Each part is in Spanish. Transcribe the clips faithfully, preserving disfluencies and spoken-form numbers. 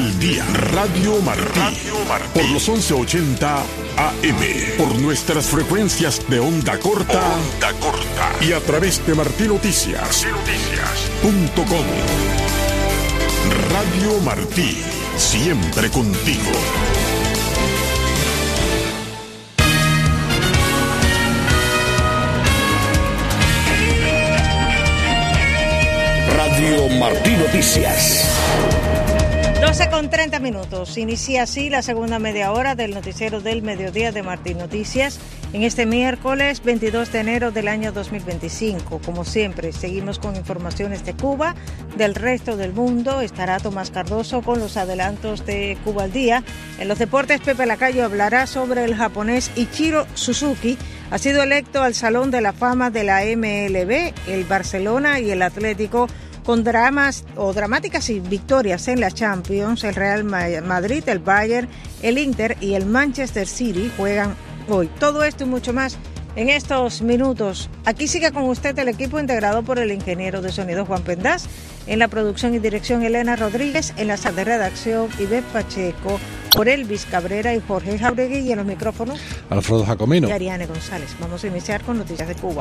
al día. Radio Martí. Radio Martí. Por los once ochenta A M. Por nuestras frecuencias de onda corta. Onda corta. Y a través de martinoticias punto com. Radio Martí. Siempre contigo. Radio Martí Noticias. doce con treinta minutos. Inicia así la segunda media hora del noticiero del mediodía de Martí Noticias en este miércoles veintidós de enero del año dos mil veinticinco. Como siempre, seguimos con informaciones de Cuba, del resto del mundo. Estará Tomás Cardoso con los adelantos de Cuba al día. En los deportes, Pepe Lacayo hablará sobre el japonés Ichiro Suzuki. Ha sido electo al Salón de la Fama de la M L B, el Barcelona y el Atlético, con dramas o dramáticas y victorias en la Champions. El Real Madrid, el Bayern, el Inter y el Manchester City juegan hoy. Todo esto y mucho más en estos minutos. Aquí sigue con usted el equipo integrado por el ingeniero de sonido Juan Pendaz, en la producción y dirección Elena Rodríguez, en la sala de redacción Ivette Pacheco, por Elvis Cabrera y Jorge Jauregui, y en los micrófonos Alfredo Jacomino y Ariane González. Vamos a iniciar con noticias de Cuba.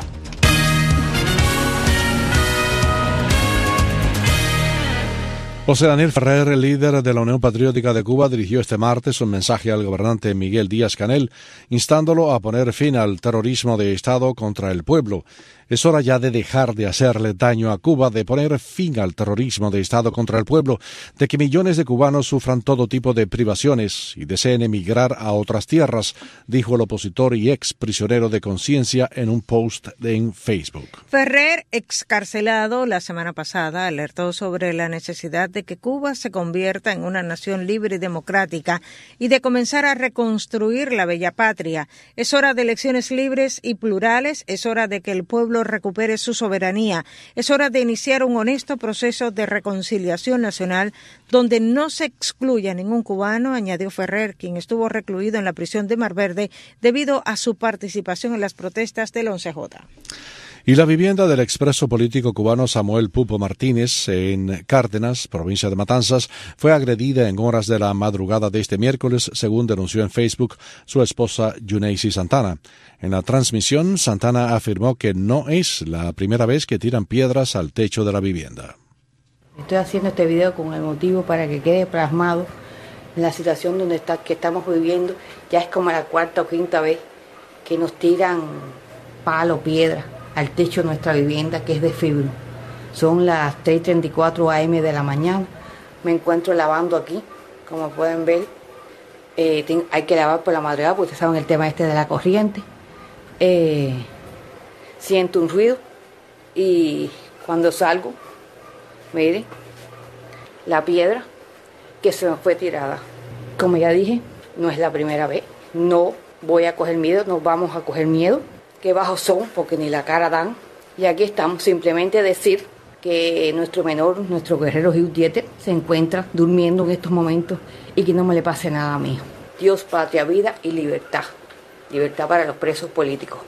José Daniel Ferrer, el líder de la Unión Patriótica de Cuba, dirigió este martes un mensaje al gobernante Miguel Díaz-Canel, instándolo a poner fin al terrorismo de Estado contra el pueblo. Es hora ya de dejar de hacerle daño a Cuba, de poner fin al terrorismo de Estado contra el pueblo, de que millones de cubanos sufran todo tipo de privaciones y deseen emigrar a otras tierras, dijo el opositor y ex prisionero de conciencia en un post en Facebook. Ferrer, excarcelado la semana pasada, alertó sobre la necesidad de que Cuba se convierta en una nación libre y democrática y de comenzar a reconstruir la bella patria. Es hora de elecciones libres y plurales, es hora de que el pueblo recupere su soberanía. Es hora de iniciar un honesto proceso de reconciliación nacional donde no se excluya a ningún cubano, añadió Ferrer, quien estuvo recluido en la prisión de Mar Verde debido a su participación en las protestas del once jota. Y la vivienda del expreso político cubano Samuel Pupo Martínez en Cárdenas, provincia de Matanzas, fue agredida en horas de la madrugada de este miércoles, según denunció en Facebook su esposa Yuneisi Santana. En la transmisión, Santana afirmó que no es la primera vez que tiran piedras al techo de la vivienda. Estoy haciendo este video con el motivo para que quede plasmado en la situación donde está, que estamos viviendo. Ya es como la cuarta o quinta vez que nos tiran palo, piedra al techo de nuestra vivienda, que es de fibro. Son las tres y treinta y cuatro a eme de la mañana. Me encuentro lavando aquí, como pueden ver. Eh, ten, hay que lavar por la madrugada, porque ustedes saben el tema este de la corriente. Eh, siento un ruido y cuando salgo, miren, la piedra que se me fue tirada. Como ya dije, no es la primera vez. No voy a coger miedo, no vamos a coger miedo. Qué bajos son, porque ni la cara dan. Y aquí estamos, simplemente decir que nuestro menor, nuestro guerrero Hugh Dieter, se encuentra durmiendo en estos momentos y que no me le pase nada a mi hijo. Dios, patria, vida y libertad. Libertad para los presos políticos.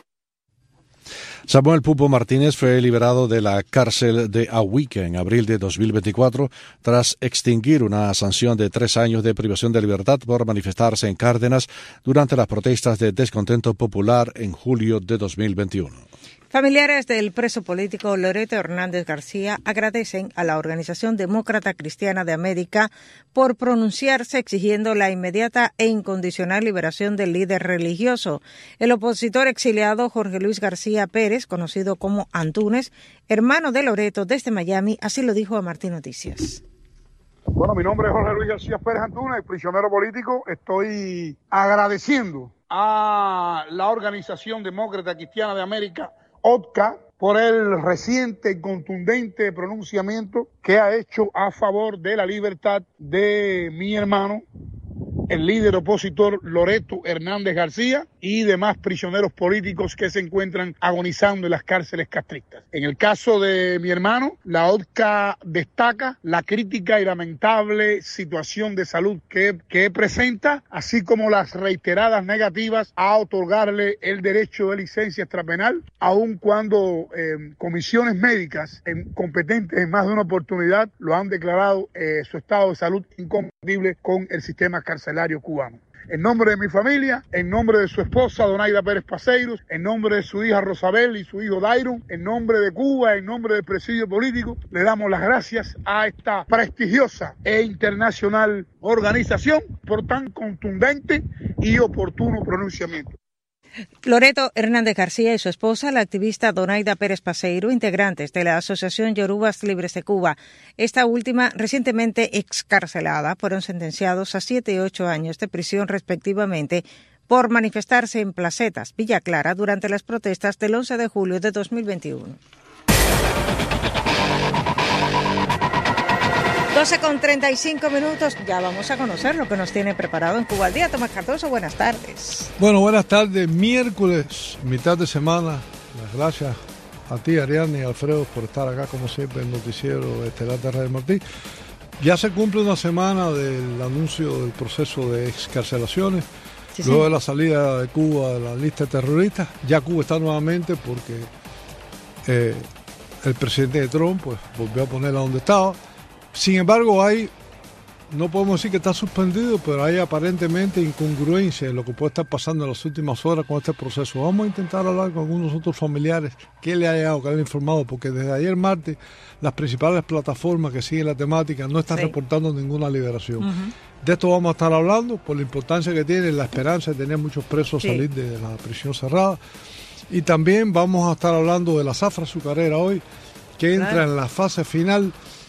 Samuel Pupo Martínez fue liberado de la cárcel de Ahuique en abril de dos mil veinticuatro tras extinguir una sanción de tres años de privación de libertad por manifestarse en Cárdenas durante las protestas de descontento popular en julio de dos mil veintiuno. Familiares del preso político Loreto Hernández García agradecen a la Organización Demócrata Cristiana de América por pronunciarse exigiendo la inmediata e incondicional liberación del líder religioso. El opositor exiliado Jorge Luis García Pérez, conocido como Antúnez, hermano de Loreto desde Miami, así lo dijo a Martí Noticias. Bueno, mi nombre es Jorge Luis García Pérez Antúnez, prisionero político. Estoy agradeciendo a la Organización Demócrata Cristiana de América, O D C A, por el reciente y contundente pronunciamiento que ha hecho a favor de la libertad de mi hermano el líder opositor Loreto Hernández García y demás prisioneros políticos que se encuentran agonizando en las cárceles castristas. En el caso de mi hermano, la O T C A destaca la crítica y lamentable situación de salud que, que presenta, así como las reiteradas negativas a otorgarle el derecho de licencia extrapenal, aun cuando eh, comisiones médicas eh, competentes en más de una oportunidad lo han declarado eh, su estado de salud incompatible con el sistema carcelario cubano. En nombre de mi familia, en nombre de su esposa Donaida Pérez Paceiros, en nombre de su hija Rosabel y su hijo Dairon, en nombre de Cuba, en nombre del presidio político, le damos las gracias a esta prestigiosa e internacional organización por tan contundente y oportuno pronunciamiento. Loreto Hernández García y su esposa, la activista Donaida Pérez Paseiro, integrantes de la Asociación Yorubas Libres de Cuba, esta última recientemente excarcelada, fueron sentenciados a siete y ocho años de prisión respectivamente por manifestarse en Placetas, Villa Clara, durante las protestas del once de julio de dos mil veintiuno. doce con treinta y cinco minutos, ya vamos a conocer lo que nos tiene preparado en Cuba al Día. Tomás Cardoso, buenas tardes. Bueno, buenas tardes, miércoles, mitad de semana. Las gracias a ti, Ariadne y Alfredo, por estar acá, como siempre, en el noticiero estelar de Radio Martí. Ya se cumple una semana del anuncio del proceso de excarcelaciones, sí, luego sí. de la salida de Cuba de la lista de terroristas. Ya Cuba está nuevamente porque eh, el presidente Trump pues, volvió a ponerla donde estaba. Sin embargo, hay, no podemos decir que está suspendido, pero hay aparentemente incongruencia en lo que puede estar pasando en las últimas horas con este proceso. Vamos a intentar hablar con algunos otros familiares que le haya llegado, que le hayan informado, porque desde ayer martes las principales plataformas que siguen la temática no están sí. reportando ninguna liberación. Uh-huh. De esto vamos a estar hablando por la importancia que tiene, la esperanza de tener muchos presos sí. salir de la prisión cerrada. Y también vamos a estar hablando de la zafra azucarera hoy, que entra claro. en la fase final.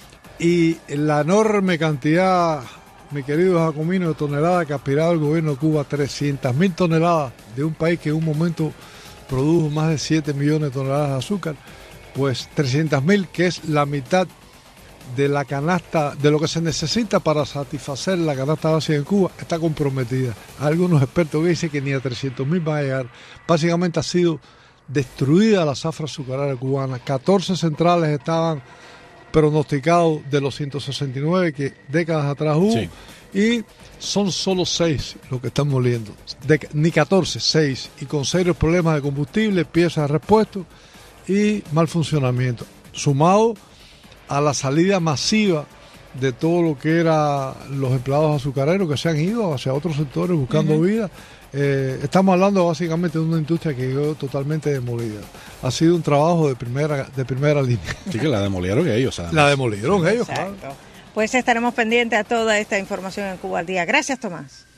Y la enorme cantidad, mi querido Jacomino, de toneladas que ha aspirado el gobierno de Cuba, trescientas mil toneladas de un país que en un momento produjo más de siete millones de toneladas de azúcar, pues trescientas mil, que es la mitad de la canasta, de lo que se necesita para satisfacer la canasta básica en Cuba, está comprometida. Hay algunos expertos que dicen que ni a trescientos mil va a llegar. Básicamente ha sido destruida la zafra azucarera cubana. catorce centrales estaban pronosticado de los ciento sesenta y nueve que décadas atrás hubo, sí. y son solo seis los que están moliendo, de, ni catorce, seis, y con serios problemas de combustible, piezas de repuesto y mal funcionamiento, sumado a la salida masiva de todo lo que eran los empleados azucareros que se han ido hacia otros sectores buscando uh-huh. vida. Eh, estamos hablando básicamente de una industria que quedó totalmente demolida. Ha sido un trabajo de primera de primera línea. Sí, que la demolieron ellos. Además. La demolieron sí, ellos, exacto. Claro. Pues estaremos pendientes a toda esta información en Cuba al Día. Gracias, Tomás.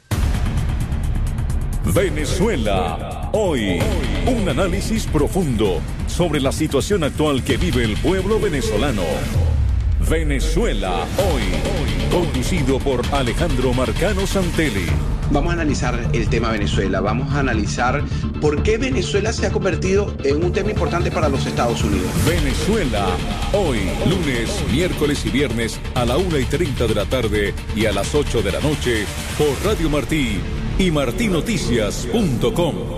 Venezuela hoy. Un análisis profundo sobre la situación actual que vive el pueblo venezolano. Venezuela hoy. Conducido por Alejandro Marcano Santelli. Vamos a analizar el tema Venezuela, vamos a analizar por qué Venezuela se ha convertido en un tema importante para los Estados Unidos. Venezuela, hoy, lunes, miércoles y viernes a la una y treinta de la tarde y a las ocho de la noche por Radio Martí y martí noticias punto com.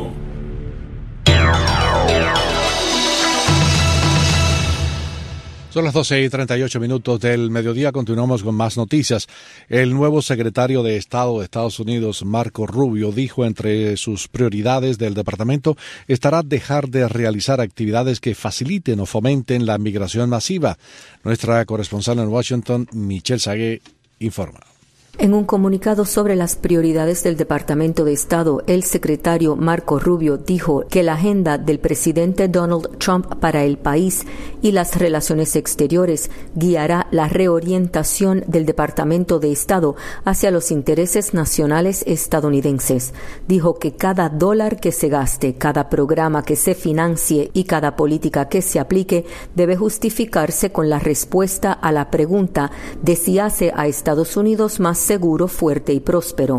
Son las doce y treinta y ocho minutos del mediodía. Continuamos con más noticias. El nuevo secretario de Estado de Estados Unidos, Marco Rubio, dijo entre sus prioridades del departamento estará dejar de realizar actividades que faciliten o fomenten la migración masiva. Nuestra corresponsal en Washington, Michelle Sagué, informa. En un comunicado sobre las prioridades del Departamento de Estado, el secretario Marco Rubio dijo que la agenda del presidente Donald Trump para el país y las relaciones exteriores guiará la reorientación del Departamento de Estado hacia los intereses nacionales estadounidenses. Dijo que cada dólar que se gaste, cada programa que se financie y cada política que se aplique debe justificarse con la respuesta a la pregunta de si hace a Estados Unidos más seguro, fuerte y próspero.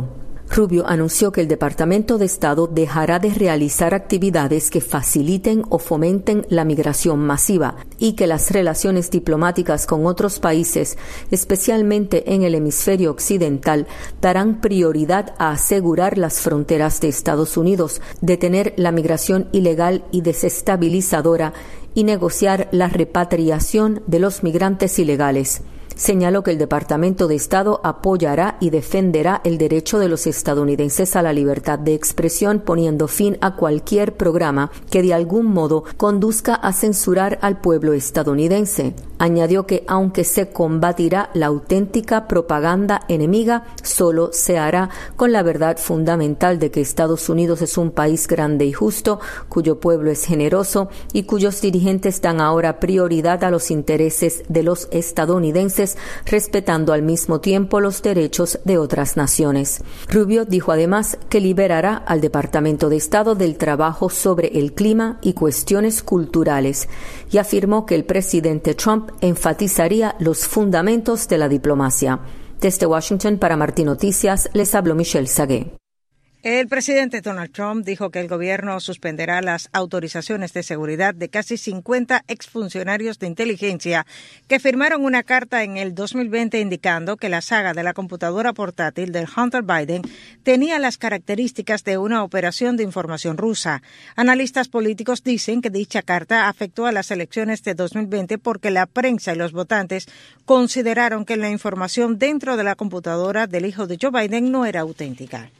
Rubio anunció que el Departamento de Estado dejará de realizar actividades que faciliten o fomenten la migración masiva y que las relaciones diplomáticas con otros países, especialmente en el hemisferio occidental, darán prioridad a asegurar las fronteras de Estados Unidos, detener la migración ilegal y desestabilizadora y negociar la repatriación de los migrantes ilegales. Señaló que el Departamento de Estado apoyará y defenderá el derecho de los estadounidenses a la libertad de expresión, poniendo fin a cualquier programa que de algún modo conduzca a censurar al pueblo estadounidense. Añadió que aunque se combatirá la auténtica propaganda enemiga, solo se hará con la verdad fundamental de que Estados Unidos es un país grande y justo, cuyo pueblo es generoso y cuyos dirigentes dan ahora prioridad a los intereses de los estadounidenses, respetando al mismo tiempo los derechos de otras naciones. Rubio dijo además que liberará al Departamento de Estado del trabajo sobre el clima y cuestiones culturales y afirmó que el presidente Trump enfatizaría los fundamentos de la diplomacia. Desde Washington para Martín Noticias les habló Michelle Sagué. El presidente Donald Trump dijo que el gobierno suspenderá las autorizaciones de seguridad de casi cincuenta exfuncionarios de inteligencia que firmaron una carta en el dos mil veinte indicando que la saga de la computadora portátil del Hunter Biden tenía las características de una operación de información rusa. Analistas políticos dicen que dicha carta afectó a las elecciones de dos mil veinte porque la prensa y los votantes consideraron que la información dentro de la computadora del hijo de Joe Biden no era auténtica.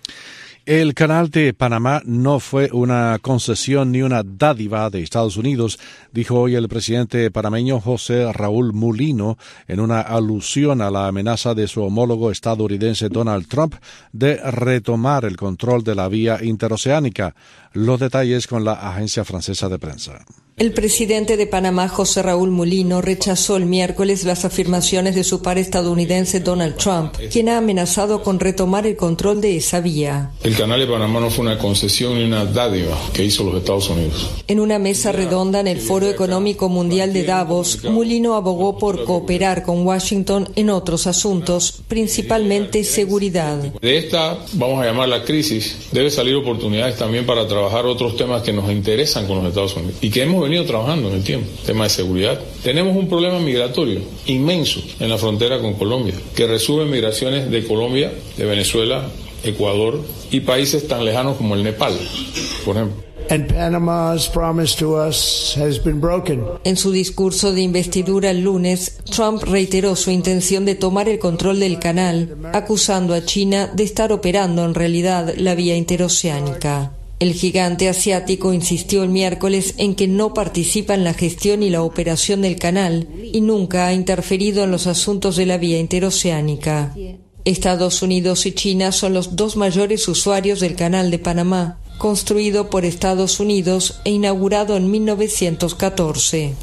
El Canal de Panamá no fue una concesión ni una dádiva de Estados Unidos, dijo hoy el presidente panameño José Raúl Mulino en una alusión a la amenaza de su homólogo estadounidense Donald Trump de retomar el control de la vía interoceánica. Los detalles con la agencia francesa de prensa. El presidente de Panamá, José Raúl Mulino, rechazó el miércoles las afirmaciones de su par estadounidense Donald Trump, quien ha amenazado con retomar el control de esa vía. El Canal de Panamá no fue una concesión ni una dádiva que hizo los Estados Unidos. En una mesa redonda en el Foro Económico Mundial de Davos, Mulino abogó por cooperar con Washington en otros asuntos, principalmente seguridad. De esta, vamos a llamarla crisis, debe salir oportunidades también para trabajar otros temas que nos interesan con los Estados Unidos y que hemos venido trabajando en el tiempo. Tema de seguridad. Tenemos un problema migratorio inmenso en la frontera con Colombia, que resuelve migraciones de Colombia, de Venezuela, Ecuador y países tan lejanos como el Nepal, por ejemplo. And Panama's promise to us has been broken. En su discurso de investidura el lunes, Trump reiteró su intención de tomar el control del canal, acusando a China de estar operando en realidad la vía interoceánica. El gigante asiático insistió el miércoles en que no participa en la gestión y la operación del canal y nunca ha interferido en los asuntos de la vía interoceánica. Estados Unidos y China son los dos mayores usuarios del Canal de Panamá, construido por Estados Unidos e inaugurado en mil novecientos catorce.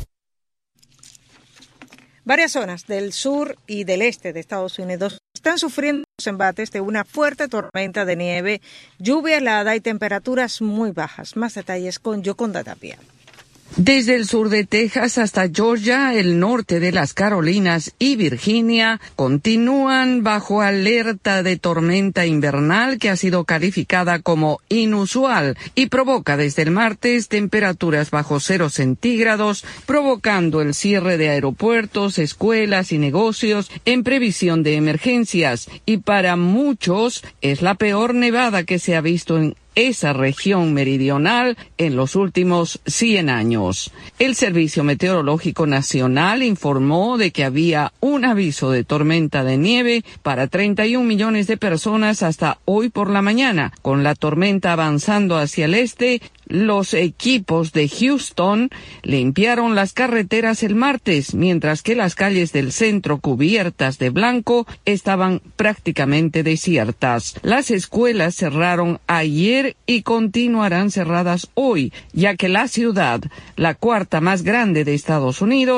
Varias zonas del sur y del este de Estados Unidos están sufriendo los embates de una fuerte tormenta de nieve, lluvia helada y temperaturas muy bajas. Más detalles con Yoconda Tapia. Desde el sur de Texas hasta Georgia, el norte de las Carolinas y Virginia continúan bajo alerta de tormenta invernal que ha sido calificada como inusual y provoca desde el martes temperaturas bajo cero centígrados, provocando el cierre de aeropuertos, escuelas y negocios en previsión de emergencias. Y para muchos es la peor nevada que se ha visto en esa región meridional en los últimos cien años. El Servicio Meteorológico Nacional informó de que había un aviso de tormenta de nieve para treinta y un millones de personas hasta hoy por la mañana. Con la tormenta avanzando hacia el este, los equipos de Houston limpiaron las carreteras el martes, mientras que las calles del centro cubiertas de blanco estaban prácticamente desiertas. Las escuelas cerraron ayer y continuarán cerradas hoy, ya que la ciudad, la cuarta más grande de Estados Unidos,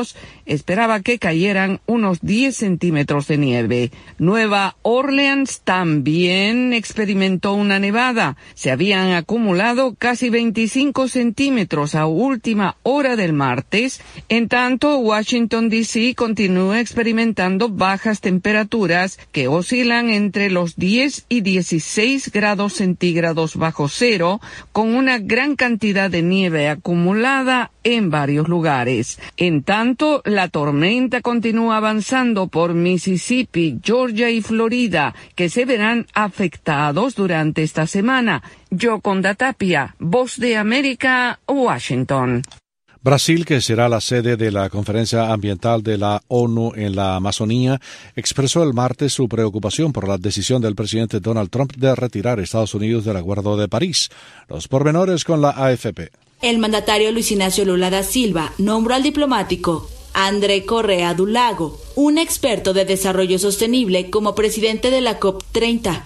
esperaba que cayeran unos diez centímetros de nieve. Nueva Orleans también experimentó una nevada. Se habían acumulado casi veinticinco centímetros a última hora del martes. En tanto, Washington D C continúa experimentando bajas temperaturas que oscilan entre los diez y dieciséis grados centígrados bajo cero, con una gran cantidad de nieve acumulada en varios lugares. En tanto, la tormenta continúa avanzando por Mississippi, Georgia y Florida, que se verán afectados durante esta semana. Yoconda Tapia, Voz de América, Washington. Brasil, que será la sede de la Conferencia Ambiental de la ONU en la Amazonía, expresó el martes su preocupación por la decisión del presidente Donald Trump de retirar a Estados Unidos del Acuerdo de París. Los pormenores con la A F P. El mandatario Luis Ignacio Lula da Silva nombró al diplomático André Correa do Lago, un experto de desarrollo sostenible, como presidente de la COP treinta.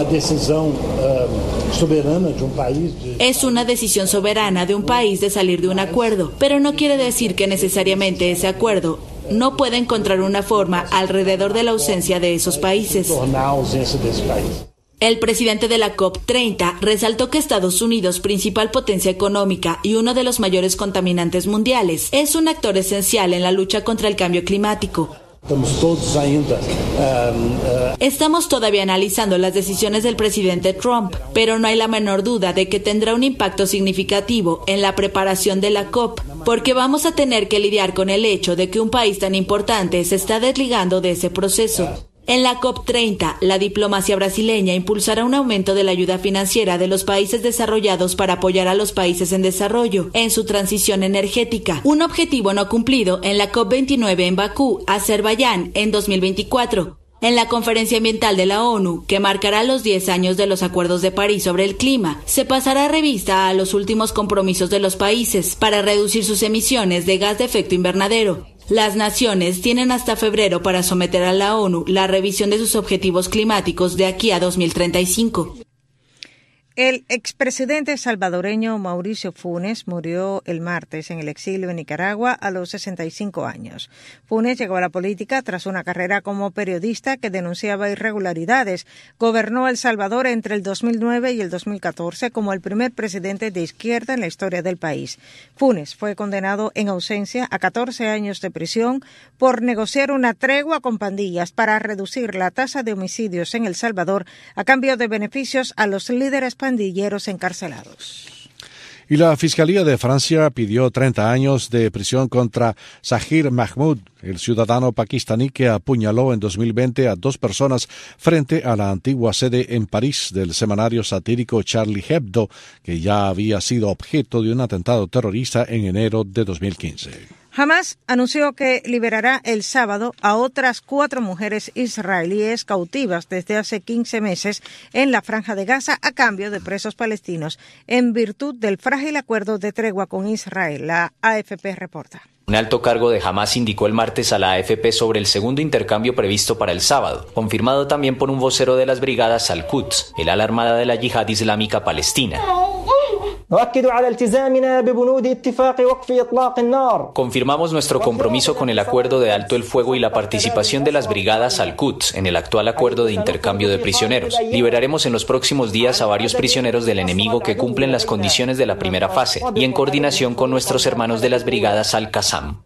Es una decisión soberana de un país de salir de un acuerdo, pero no quiere decir que necesariamente ese acuerdo no pueda encontrar una forma alrededor de la ausencia de esos países. El presidente de la COP treinta resaltó que Estados Unidos, principal potencia económica y uno de los mayores contaminantes mundiales, es un actor esencial en la lucha contra el cambio climático. Estamos todavía analizando las decisiones del presidente Trump, pero no hay la menor duda de que tendrá un impacto significativo en la preparación de la COP, porque vamos a tener que lidiar con el hecho de que un país tan importante se está desligando de ese proceso. En la COP treinta, la diplomacia brasileña impulsará un aumento de la ayuda financiera de los países desarrollados para apoyar a los países en desarrollo en su transición energética, un objetivo no cumplido en la COP veintinueve en Bakú, Azerbaiyán, en dos mil veinticuatro. En la Conferencia Ambiental de la ONU, que marcará los diez años de los Acuerdos de París sobre el clima, se pasará revista a los últimos compromisos de los países para reducir sus emisiones de gas de efecto invernadero. Las naciones tienen hasta febrero para someter a la ONU la revisión de sus objetivos climáticos de aquí a dos mil treinta y cinco. El expresidente salvadoreño Mauricio Funes murió el martes en el exilio en Nicaragua a los sesenta y cinco años. Funes llegó a la política tras una carrera como periodista que denunciaba irregularidades. Gobernó El Salvador entre el dos mil nueve y el dos mil catorce como el primer presidente de izquierda en la historia del país. Funes fue condenado en ausencia a catorce años de prisión por negociar una tregua con pandillas para reducir la tasa de homicidios en El Salvador a cambio de beneficios a los líderes pandilleros encarcelados. Y la Fiscalía de Francia pidió treinta años de prisión contra Zahir Mahmoud, el ciudadano pakistaní que apuñaló en dos mil veinte a dos personas frente a la antigua sede en París del semanario satírico Charlie Hebdo, que ya había sido objeto de un atentado terrorista en enero de dos mil quince. Hamás anunció que liberará el sábado a otras cuatro mujeres israelíes cautivas desde hace quince meses en la Franja de Gaza a cambio de presos palestinos, en virtud del frágil acuerdo de tregua con Israel. La A F P reporta. Un alto cargo de Hamás indicó el martes a la A F P sobre el segundo intercambio previsto para el sábado, confirmado también por un vocero de las brigadas Al-Quds, el ala armada de la Yihad Islámica Palestina. Confirmamos nuestro compromiso con el acuerdo de alto el fuego y la participación de las brigadas Al-Quds en el actual acuerdo de intercambio de prisioneros. Liberaremos en los próximos días a varios prisioneros del enemigo que cumplen las condiciones de la primera fase y en coordinación con nuestros hermanos de las brigadas Al-Qassam.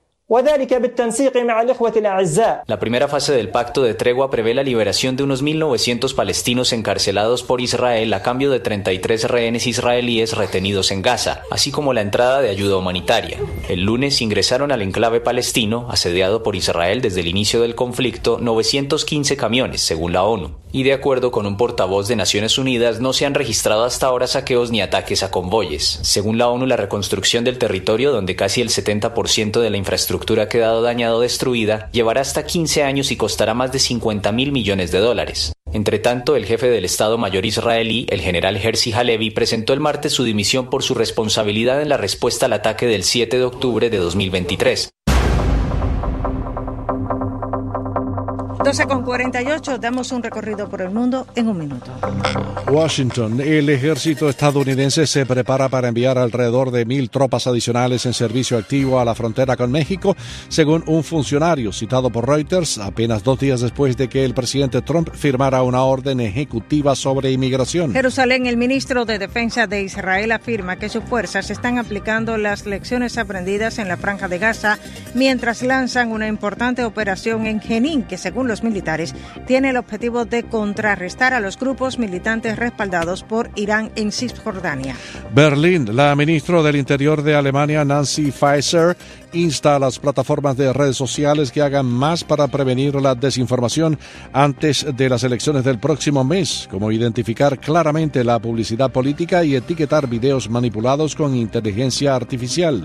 La primera fase del pacto de tregua prevé la liberación de unos mil novecientos palestinos encarcelados por Israel a cambio de treinta y tres rehenes israelíes retenidos en Gaza, así como la entrada de ayuda humanitaria. El lunes ingresaron al enclave palestino, asediado por Israel desde el inicio del conflicto, novecientos quince camiones, según la ONU. Y de acuerdo con un portavoz de Naciones Unidas, no se han registrado hasta ahora saqueos ni ataques a convoyes. Según la ONU, la reconstrucción del territorio, donde casi el setenta por ciento de la infraestructura ha quedado dañada o destruida, llevará hasta quince años y costará más de cincuenta mil millones de dólares. Entre tanto, el jefe del Estado Mayor israelí, el general Herzi Halevi, presentó el martes su dimisión por su responsabilidad en la respuesta al ataque del siete de octubre de dos mil veintitrés. doce con cuarenta y ocho, damos un recorrido por el mundo en un minuto. Washington. El ejército estadounidense se prepara para enviar alrededor de mil tropas adicionales en servicio activo a la frontera con México, según un funcionario citado por Reuters, apenas dos días después de que el presidente Trump firmara una orden ejecutiva sobre inmigración. Jerusalén, el ministro de Defensa de Israel afirma que sus fuerzas están aplicando las lecciones aprendidas en la Franja de Gaza mientras lanzan una importante operación en Jenin, que según los militares tiene el objetivo de contrarrestar a los grupos militantes respaldados por Irán en Cisjordania. Berlín, la ministra del Interior de Alemania, Nancy Faeser, insta a las plataformas de redes sociales que hagan más para prevenir la desinformación antes de las elecciones del próximo mes, como identificar claramente la publicidad política y etiquetar videos manipulados con inteligencia artificial.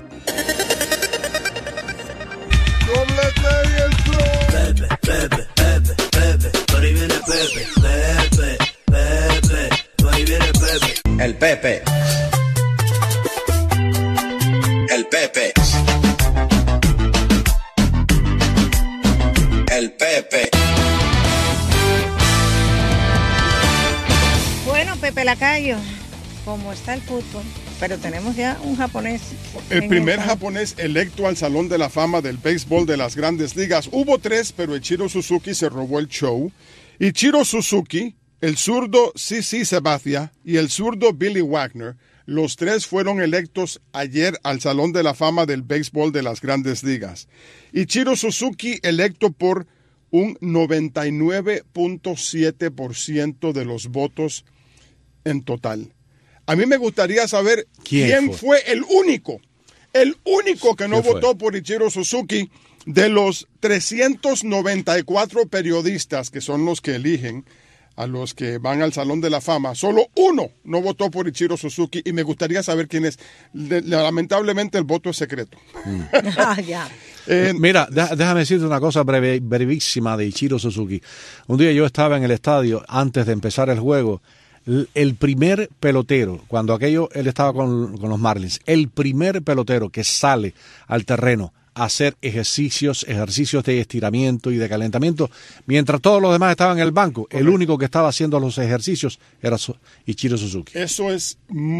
El Pepe. El Pepe. El Pepe. Bueno, Pepe Lacayo, ¿cómo está el fútbol? Pero tenemos ya un japonés. El primer japonés electo al Salón de la Fama del béisbol de las Grandes Ligas. Hubo tres, pero Ichiro Suzuki se robó el show. Ichiro Suzuki, el zurdo C C Sabathia y el zurdo Billy Wagner, los tres fueron electos ayer al Salón de la Fama del béisbol de las Grandes Ligas. Ichiro Suzuki electo por un noventa y nueve punto siete por ciento de los votos en total. A mí me gustaría saber quién, quién fue? fue el único, el único que no votó fue? por Ichiro Suzuki de los trescientos noventa y cuatro periodistas que son los que eligen a los que van al Salón de la Fama. Solo uno no votó por Ichiro Suzuki y me gustaría saber quién es. Lamentablemente el voto es secreto. Mm. ah, ya. eh, Mira, déjame decirte una cosa breve, brevísima de Ichiro Suzuki. Un día yo estaba en el estadio antes de empezar el juego. El primer pelotero, cuando aquello él estaba con, con los Marlins, el primer pelotero que sale al terreno a hacer ejercicios, ejercicios de estiramiento y de calentamiento, mientras todos los demás estaban en el banco. Correcto. El único que estaba haciendo los ejercicios era Ichiro Suzuki. Eso es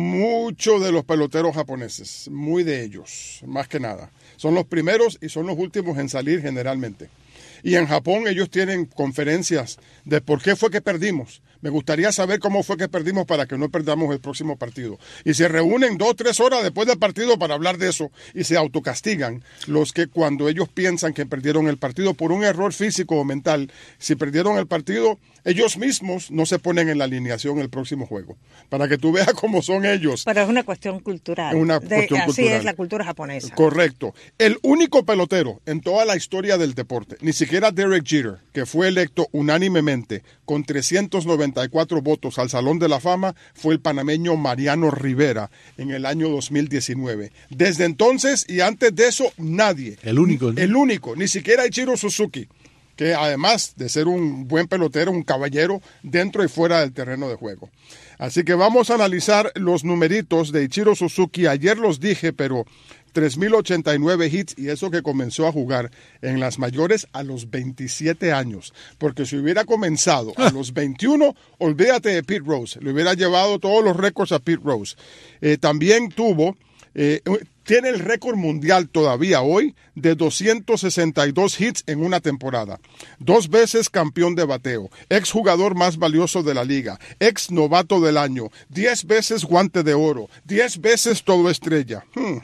mucho de los peloteros japoneses, muy de ellos, más que nada. Son los primeros y son los últimos en salir generalmente. Y en Japón ellos tienen conferencias de por qué fue que perdimos. Me gustaría saber cómo fue que perdimos para que no perdamos el próximo partido. Y se reúnen dos o tres horas después del partido para hablar de eso y se autocastigan los que cuando ellos piensan que perdieron el partido por un error físico o mental, si perdieron el partido, ellos mismos no se ponen en la alineación el próximo juego. Para que tú veas cómo son ellos. Pero es una cuestión cultural. Una de, cuestión así cultural. es la cultura japonesa. Correcto. El único pelotero en toda la historia del deporte, ni siquiera Derek Jeter, que fue electo unánimemente con trescientos noventa y cuatro votos al Salón de la Fama, fue el panameño Mariano Rivera en el año dos mil diecinueve. Desde entonces y antes de eso, nadie. El único. ¿no? El único, ni siquiera Ichiro Suzuki, que además de ser un buen pelotero, un caballero dentro y fuera del terreno de juego. Así que vamos a analizar los numeritos de Ichiro Suzuki. Ayer los dije, pero tres mil ochenta y nueve hits y eso que comenzó a jugar en las mayores a los veintisiete años. Porque si hubiera comenzado a los veintiuno, olvídate de Pete Rose. Le hubiera llevado todos los récords a Pete Rose. Eh, también tuvo... Eh, tiene el récord mundial todavía hoy de doscientos sesenta y dos hits en una temporada. Dos veces campeón de bateo, ex jugador más valioso de la liga, ex novato del año, diez veces guante de oro, diez veces todo estrella. Hmm.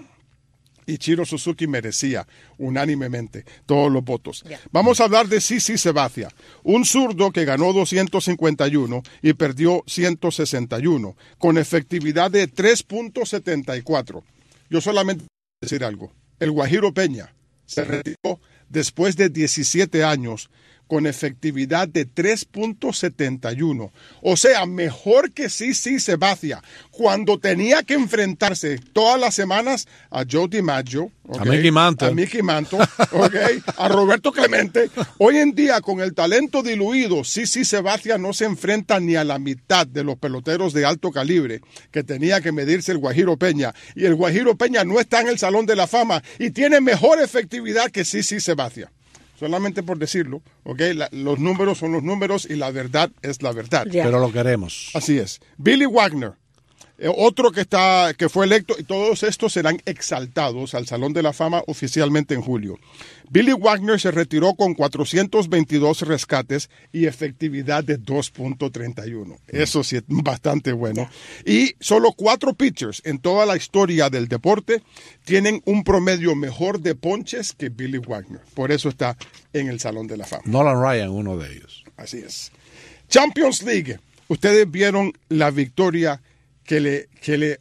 Ichiro Suzuki merecía unánimemente todos los votos. Yeah. Vamos a hablar de C C Sabathia, un zurdo que ganó doscientos cincuenta y uno y perdió ciento sesenta y uno, con efectividad de tres punto setenta y cuatro. Yo solamente quiero decir algo. El Guajiro Peña se retiró después de diecisiete años con efectividad de tres punto setenta y uno. O sea, mejor que C C Sabathia, cuando tenía que enfrentarse todas las semanas a Joe DiMaggio, okay, a Mickey Mantle, a, Mickey Mantle okay, a Roberto Clemente. Hoy en día, con el talento diluido, C C Sabathia no se enfrenta ni a la mitad de los peloteros de alto calibre que tenía que medirse el Guajiro Peña. Y el Guajiro Peña no está en el Salón de la Fama y tiene mejor efectividad que C C Sabathia. solamente por decirlo, ¿okay? La, los números son los números y la verdad es la verdad. Yeah. Pero lo queremos. Así es. Billy Wagner, eh, otro que, está, que fue electo, y todos estos serán exaltados al Salón de la Fama oficialmente en julio. Billy Wagner se retiró con cuatrocientos veintidós rescates y efectividad de dos punto treinta y uno. Eso sí es bastante bueno. Y solo cuatro pitchers en toda la historia del deporte tienen un promedio mejor de ponches que Billy Wagner. Por eso está en el Salón de la Fama. Nolan Ryan, uno de ellos. Así es. Champions League. Ustedes vieron la victoria que le, que le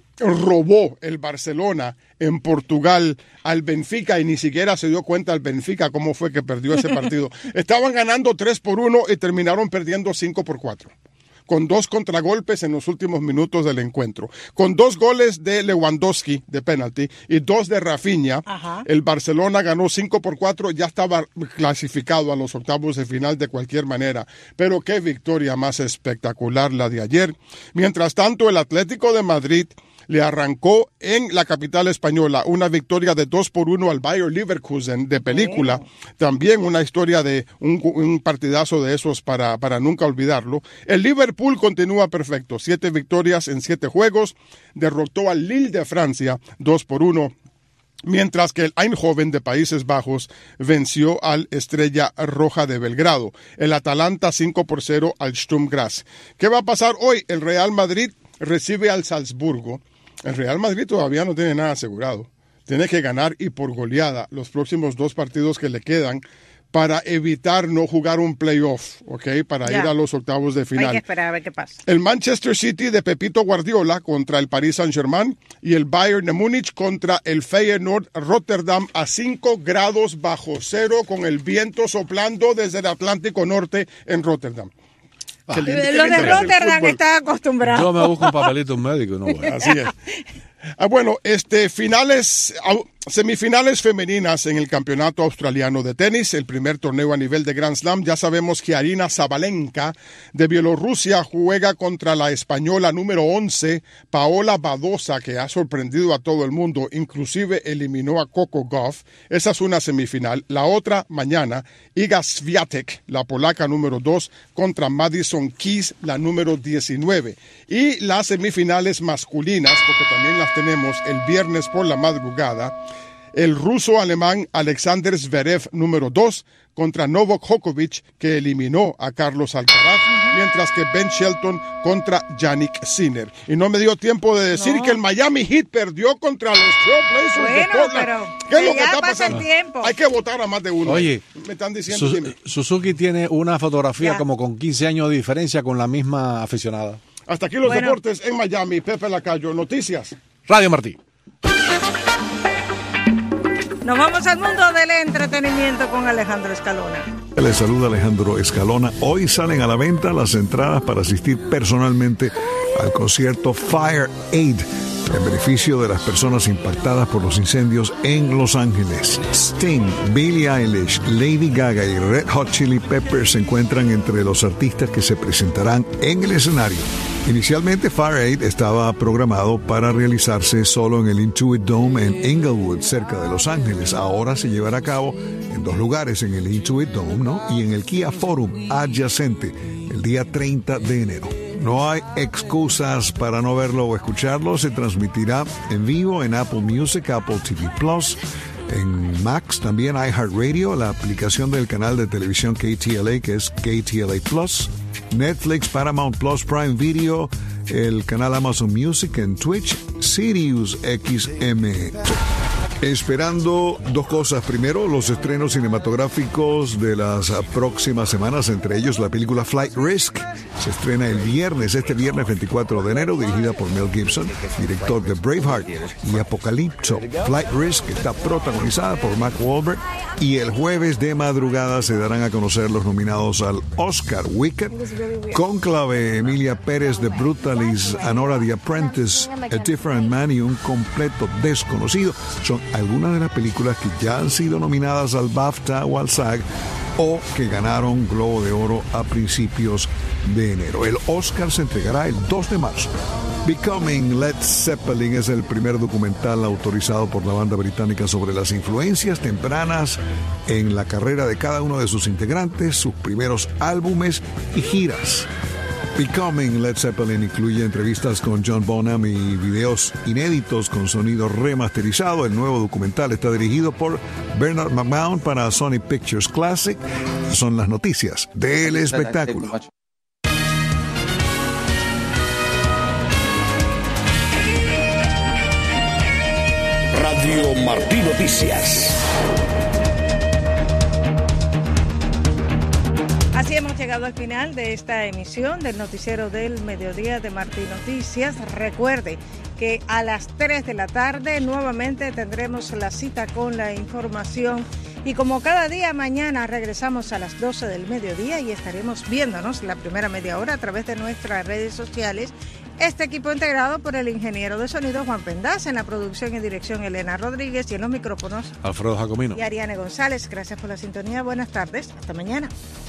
robó el Barcelona en Portugal al Benfica y ni siquiera se dio cuenta el Benfica cómo fue que perdió ese partido. Estaban ganando tres por uno y terminaron perdiendo cinco por cuatro. Con dos contragolpes en los últimos minutos del encuentro. Con dos goles de Lewandowski de penalti y dos de Rafinha, Ajá. el Barcelona ganó cinco por cuatro, ya estaba clasificado a los octavos de final de cualquier manera. Pero qué victoria más espectacular la de ayer. Mientras tanto, el Atlético de Madrid le arrancó en la capital española una victoria de dos por uno al Bayer Leverkusen de película. Sí. También una historia de un, un partidazo de esos para, para nunca olvidarlo. El Liverpool continúa perfecto. Siete victorias en siete juegos. Derrotó al Lille de Francia dos por uno. Mientras que el Eindhoven de Países Bajos venció al Estrella Roja de Belgrado. El Atalanta cinco por cero al Sturm Graz. ¿Qué va a pasar hoy? El Real Madrid recibe al Salzburgo. El Real Madrid todavía no tiene nada asegurado. Tiene que ganar y por goleada los próximos dos partidos que le quedan para evitar no jugar un playoff, ¿ok? Para ya. ir a los octavos de final. Hay que esperar a ver qué pasa. El Manchester City de Pepito Guardiola contra el Paris Saint-Germain y el Bayern de Múnich contra el Feyenoord Rotterdam a cinco grados bajo cero con el viento soplando desde el Atlántico Norte en Rotterdam. Ah. Los de Rotterdam están acostumbrados. Yo me busco un papelito, un médico, no voy. Así es. Ah, bueno, este, finales, semifinales femeninas en el Campeonato Australiano de Tenis, el primer torneo a nivel de Grand Slam. Ya sabemos que Arina Sabalenka de Bielorrusia juega contra la española número once, Paola Badosa, que ha sorprendido a todo el mundo, inclusive eliminó a Coco Gauff. Esa es una semifinal. La otra mañana, Iga Swiatek, la polaca número dos, contra Madison Keys, la número diecinueve. Y las semifinales masculinas, porque también las tenemos el viernes por la madrugada, el ruso-alemán Alexander Zverev número dos contra Novak Djokovic, que eliminó a Carlos Alcaraz, mientras que Ben Shelton contra Yannick Sinner. Y no me dio tiempo de decir no. que el Miami Heat perdió contra los Trailblazers bueno, de Portland. Pero ¿Qué es lo que ya está pasa pasando? El tiempo. Hay que votar a más de uno. Oye, me están diciendo. Su- Suzuki tiene una fotografía ya. como con quince años de diferencia con la misma aficionada. Hasta aquí los bueno. deportes en Miami. Pepe Lacayo, noticias. Radio Martí. Nos vamos al mundo del entretenimiento con Alejandro Escalona. Les saluda Alejandro Escalona. Hoy salen a la venta las entradas para asistir personalmente al concierto Fire Aid en beneficio de las personas impactadas por los incendios en Los Ángeles. Sting, Billie Eilish, Lady Gaga y Red Hot Chili Peppers se encuentran entre los artistas que se presentarán en el escenario. Inicialmente, Fire Aid estaba programado para realizarse solo en el Intuit Dome en Inglewood, cerca de Los Ángeles. Ahora se llevará a cabo en dos lugares, en el Intuit Dome, ¿no? y en el Kia Forum adyacente, el día treinta de enero. No hay excusas para no verlo o escucharlo. Se transmitirá en vivo en Apple Music, Apple T V Plus, en Max, también iHeartRadio, la aplicación del canal de televisión K T L A, que es K T L A Plus, Netflix, Paramount Plus, Prime Video, el canal Amazon Music en Twitch, Sirius X M. Esperando dos cosas. Primero, los estrenos cinematográficos de las próximas semanas, entre ellos la película Flight Risk. Se estrena el viernes, este viernes veinticuatro de enero, dirigida por Mel Gibson, director de Braveheart y Apocalipso. Flight Risk está protagonizada por Mark Wahlberg y el jueves de madrugada se darán a conocer los nominados al Oscar: Wicked, Cónclave, Emilia Pérez de Brutalis, Anora the Apprentice, A Different Man y Un Completo Desconocido. Son algunas de las películas que ya han sido nominadas al BAFTA o al SAG o que ganaron Globo de Oro a principios de enero. El Oscar se entregará el dos de marzo. Becoming Led Zeppelin es el primer documental autorizado por la banda británica sobre las influencias tempranas en la carrera de cada uno de sus integrantes, sus primeros álbumes y giras. Becoming Led Zeppelin incluye entrevistas con John Bonham y videos inéditos con sonido remasterizado. El nuevo documental está dirigido por Bernard McMahon para Sony Pictures Classic. Son las noticias del espectáculo. Radio Martí Noticias. Así hemos llegado al final de esta emisión del noticiero del mediodía de Martí Noticias. Recuerde que a las tres de la tarde nuevamente tendremos la cita con la información y como cada día mañana regresamos a las doce del mediodía y estaremos viéndonos la primera media hora a través de nuestras redes sociales. Este equipo integrado por el ingeniero de sonido Juan Pendaz, en la producción y dirección Elena Rodríguez y en los micrófonos Alfredo Jacomino y Ariane González. Gracias por la sintonía. Buenas tardes. Hasta mañana.